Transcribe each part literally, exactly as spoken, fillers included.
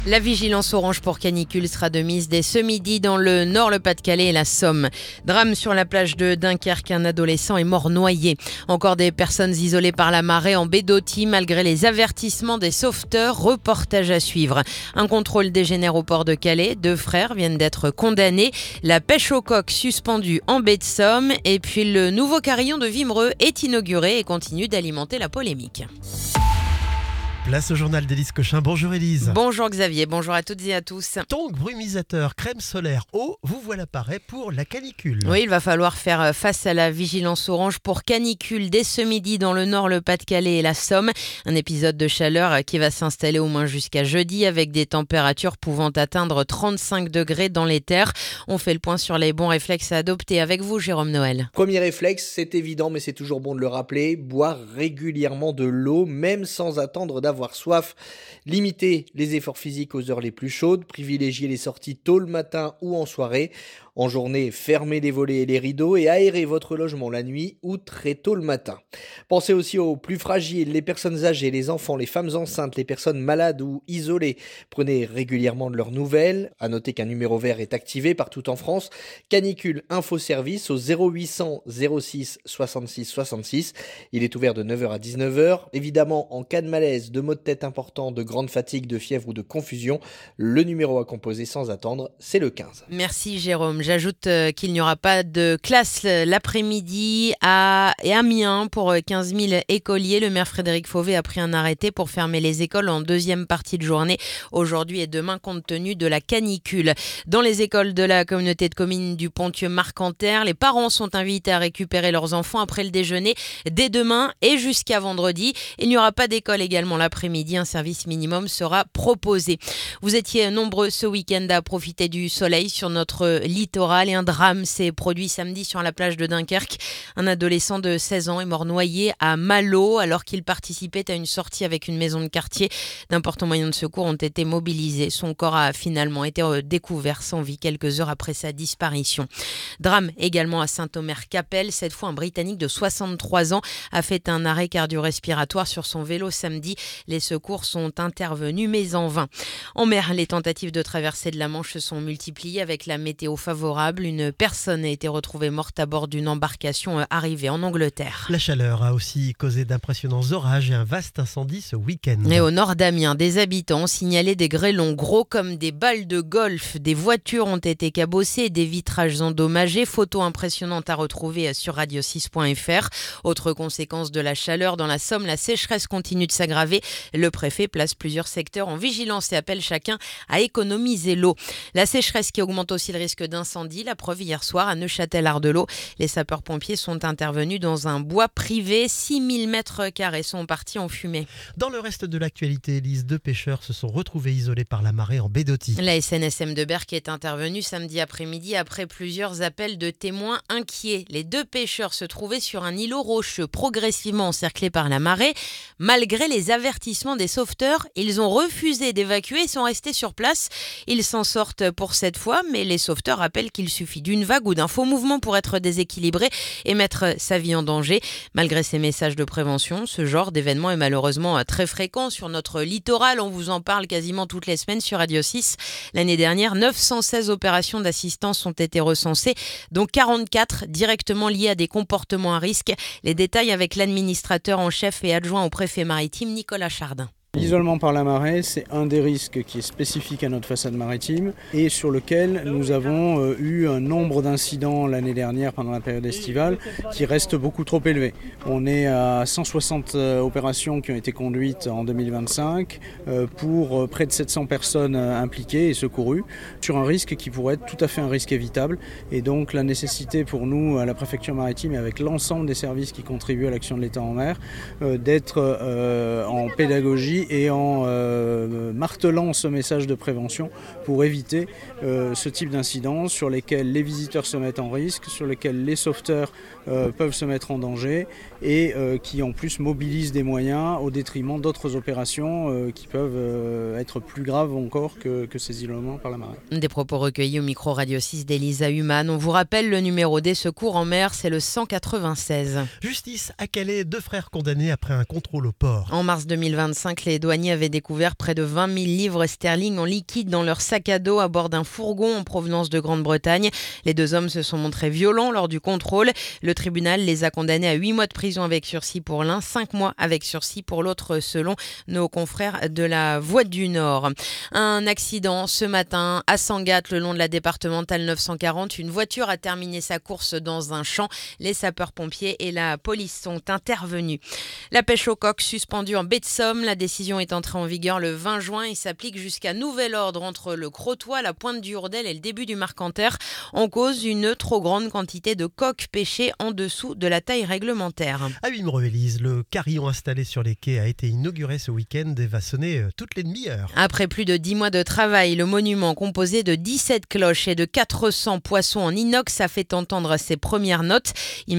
La vigilance orange pour canicule sera de mise dès ce midi dans le Nord, le Pas-de-Calais et la Somme. Drame sur la plage de Dunkerque, un adolescent est mort noyé. Encore des personnes isolées par la marée en baie d'Authie malgré les avertissements des sauveteurs. Reportage à suivre. Un contrôle dégénère au port de Calais. Deux frères viennent d'être condamnés. La pêche aux coques suspendue en baie de Somme. Et puis le nouveau carillon de Vimereux est inauguré et continue d'alimenter la polémique. Place au journal d'Élise Cochin. Bonjour Élise. Bonjour Xavier, bonjour à toutes et à tous. Tongs, brumisateur, crème solaire, eau, vous voilà paré pour la canicule. Oui, il va falloir faire face à la vigilance orange pour canicule dès ce midi dans le Nord, le Pas-de-Calais et la Somme. Un épisode de chaleur qui va s'installer au moins jusqu'à jeudi avec des températures pouvant atteindre trente-cinq degrés dans les terres. On fait le point sur les bons réflexes à adopter avec vous, Jérôme Noël. Premier réflexe, c'est évident mais c'est toujours bon de le rappeler, boire régulièrement de l'eau même sans attendre d'avoir avoir soif, limiter les efforts physiques aux heures les plus chaudes, privilégier les sorties tôt le matin ou en soirée. En journée, fermez les volets et les rideaux et aérez votre logement la nuit ou très tôt le matin. Pensez aussi aux plus fragiles, les personnes âgées, les enfants, les femmes enceintes, les personnes malades ou isolées. Prenez régulièrement de leurs nouvelles. À noter qu'un numéro vert est activé partout en France. Canicule Info Service au zéro huit cents zéro six soixante-six soixante-six. Il est ouvert de neuf heures à dix-neuf heures. Évidemment, en cas de malaise, de maux de tête importants, de grande fatigue, de fièvre ou de confusion, le numéro à composer sans attendre, c'est le quinze. Merci Jérôme. J'ajoute qu'il n'y aura pas de classe l'après-midi à Amiens pour quinze mille écoliers. Le maire Frédéric Fauvet a pris un arrêté pour fermer les écoles en deuxième partie de journée, aujourd'hui et demain, compte tenu de la canicule. Dans les écoles de la communauté de communes du Ponthieu-Marcanterre, les parents sont invités à récupérer leurs enfants après le déjeuner dès demain et jusqu'à vendredi. Il n'y aura pas d'école également l'après-midi. Un service minimum sera proposé. Vous étiez nombreux ce week-end à profiter du soleil sur notre littoral. Et un drame s'est produit samedi sur la plage de Dunkerque. Un adolescent de seize ans est mort noyé à Malo alors qu'il participait à une sortie avec une maison de quartier. D'importants moyens de secours ont été mobilisés. Son corps a finalement été découvert sans vie quelques heures après sa disparition. Drame également à Saint-Omer-Capelle. Cette fois, un Britannique de soixante-trois ans a fait un arrêt cardio-respiratoire sur son vélo samedi. Les secours sont intervenus, mais en vain. En mer, les tentatives de traversée de la Manche se sont multipliées avec la météo favorable. Une personne a été retrouvée morte à bord d'une embarcation arrivée en Angleterre. La chaleur a aussi causé d'impressionnants orages et un vaste incendie ce week-end. Et au nord d'Amiens, des habitants ont signalé des grêlons gros comme des balles de golf. Des voitures ont été cabossées, des vitrages endommagés. Photos impressionnantes à retrouver sur radio six point f r. Autre conséquence de la chaleur dans la Somme, la sécheresse continue de s'aggraver. Le préfet place plusieurs secteurs en vigilance et appelle chacun à économiser l'eau. La sécheresse qui augmente aussi le risque d'incendie. La preuve hier soir à Neuchâtel-Ardelot. Les sapeurs-pompiers sont intervenus dans un bois privé. six mille mètres carrés sont partis en fumée. Dans le reste de l'actualité, Élise, deux pêcheurs se sont retrouvés isolés par la marée en baie d'Authie. La S N S M de Berck est intervenue samedi après-midi après plusieurs appels de témoins inquiets. Les deux pêcheurs se trouvaient sur un îlot rocheux progressivement encerclé par la marée. Malgré les avertissements des sauveteurs, ils ont refusé d'évacuer et sont restés sur place. Ils s'en sortent pour cette fois, mais les sauveteurs rappellent qu'il suffit d'une vague ou d'un faux mouvement pour être déséquilibré et mettre sa vie en danger. Malgré ces messages de prévention, ce genre d'événement est malheureusement très fréquent sur notre littoral. On vous en parle quasiment toutes les semaines sur Radio six. L'année dernière, neuf cent seize opérations d'assistance ont été recensées, dont quarante-quatre directement liées à des comportements à risque. Les détails avec l'administrateur en chef et adjoint au préfet maritime, Nicolas Chardin. L'isolement par la marée, c'est un des risques qui est spécifique à notre façade maritime et sur lequel nous avons eu un nombre d'incidents l'année dernière pendant la période estivale qui reste beaucoup trop élevé. On est à cent soixante opérations qui ont été conduites en deux mille vingt-cinq pour près de sept cents personnes impliquées et secourues sur un risque qui pourrait être tout à fait un risque évitable. Et donc la nécessité pour nous à la préfecture maritime et avec l'ensemble des services qui contribuent à l'action de l'État en mer d'être en pédagogie et en euh, martelant ce message de prévention pour éviter euh, ce type d'incidents sur lesquels les visiteurs se mettent en risque, sur lesquels les sauveteurs euh, peuvent se mettre en danger et euh, qui en plus mobilisent des moyens au détriment d'autres opérations euh, qui peuvent euh, être plus graves encore que, que ces isolements par la marée. Des propos recueillis au micro Radio six d'Elisa Humann. On vous rappelle le numéro des secours en mer, c'est le cent quatre-vingt-seize. Justice à Calais, deux frères condamnés après un contrôle au port. En mars deux mille vingt-cinq, les les douaniers avaient découvert près de vingt mille livres sterling en liquide dans leur sac à dos à bord d'un fourgon en provenance de Grande-Bretagne. Les deux hommes se sont montrés violents lors du contrôle. Le tribunal les a condamnés à huit mois de prison avec sursis pour l'un, cinq mois avec sursis pour l'autre, selon nos confrères de la Voix du Nord. Un accident ce matin à Sangatte, le long de la départementale neuf cent quarante. Une voiture a terminé sa course dans un champ. Les sapeurs-pompiers et la police sont intervenus. La pêche au coq suspendue en baie de Somme. La décision est entrée en vigueur le vingt juin et s'applique jusqu'à nouvel ordre entre le Crotoy, la Pointe du Hourdel et le début du Marcanterre. En cause, une trop grande quantité de coqs pêchés en dessous de la taille réglementaire. À Wimereux, Élise, le carillon installé sur les quais a été inauguré ce week-end et va sonner toutes les demi-heures. Après plus de dix mois de travail, le monument composé de dix-sept cloches et de quatre cents poissons en inox a fait entendre ses premières notes.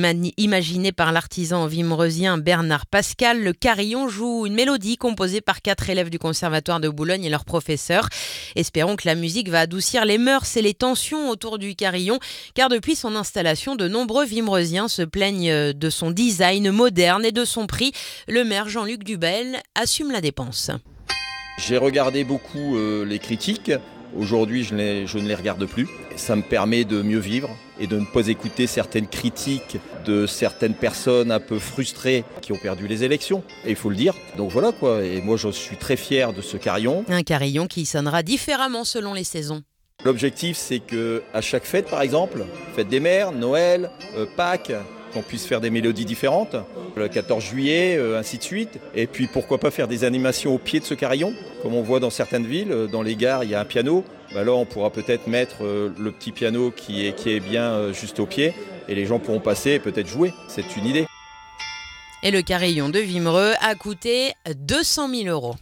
Imaginé par l'artisan wimereusien Bernard Pascal, le carillon joue une mélodie composée par quatre élèves du Conservatoire de Boulogne et leurs professeurs. Espérons que la musique va adoucir les mœurs et les tensions autour du carillon, car depuis son installation, de nombreux wimereusiens se plaignent de son design moderne et de son prix. Le maire Jean-Luc Dubel assume la dépense. J'ai regardé beaucoup euh, les critiques. Aujourd'hui, je, les, je ne les regarde plus. Ça me permet de mieux vivre et de ne pas écouter certaines critiques de certaines personnes un peu frustrées qui ont perdu les élections. Et il faut le dire. Donc voilà quoi. Et moi, je suis très fier de ce carillon. Un carillon qui sonnera différemment selon les saisons. L'objectif, c'est qu'à chaque fête, par exemple, fête des mères, Noël, euh, Pâques, qu'on puisse faire des mélodies différentes, le quatorze juillet, euh, ainsi de suite. Et puis pourquoi pas faire des animations au pied de ce carillon, comme on voit dans certaines villes, dans les gares, il y a un piano. Bah là, on pourra peut-être mettre euh, le petit piano qui est, qui est bien euh, juste au pied, et les gens pourront passer et peut-être jouer. C'est une idée. Et le carillon de Wimereux a coûté deux cent mille euros.